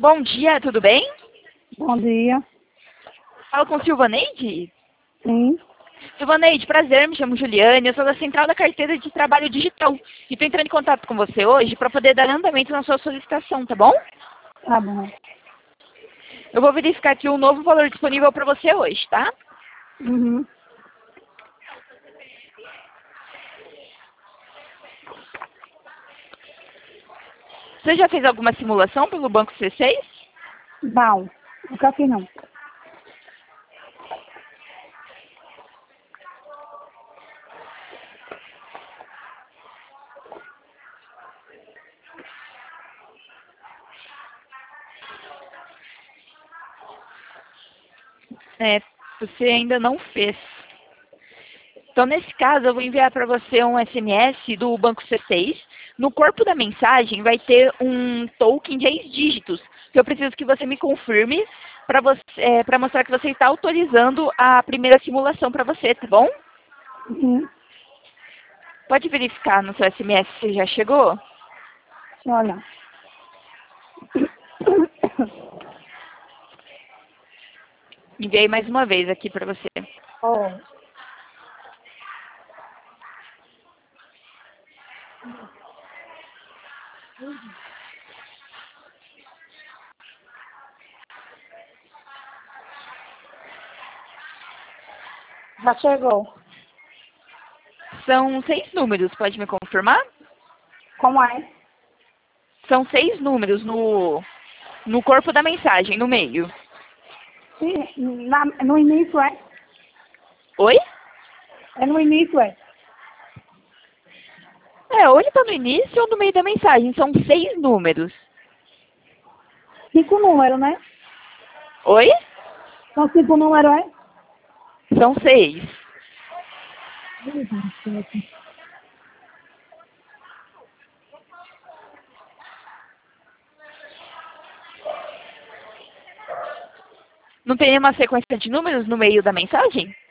Bom dia, tudo bem? Bom dia. Falo com Silvaneide? Sim. Silvaneide, prazer, me chamo Juliane, eu sou da Central da Carteira de Trabalho Digital e estou entrando em contato com você hoje para poder dar andamento na sua solicitação, tá bom? Tá bom. Eu vou verificar aqui um novo valor disponível para você hoje, tá? Uhum. Você já fez alguma simulação pelo Banco C6? Não, nunca fiz não. É, você ainda não fez. Então, nesse caso, eu vou enviar para você um SMS do Banco C6. No corpo da mensagem vai ter um token de 6 dígitos, que eu preciso que você me confirme para mostrar que você está autorizando a primeira simulação para você, tá bom? Uhum. Pode verificar no seu SMS se já chegou? Deixa eu olhar. Enviei mais uma vez aqui para você. Oh. Já chegou. São 6 números, pode me confirmar? Como é? São 6 números no corpo da mensagem, no meio. Sim, no início é? Oi? É no início é? Ou ele está no início ou no meio da mensagem. São 6 números. 5 números, né? Oi? São 5 números, é? São 6. Não tem nenhuma sequência de números no meio da mensagem?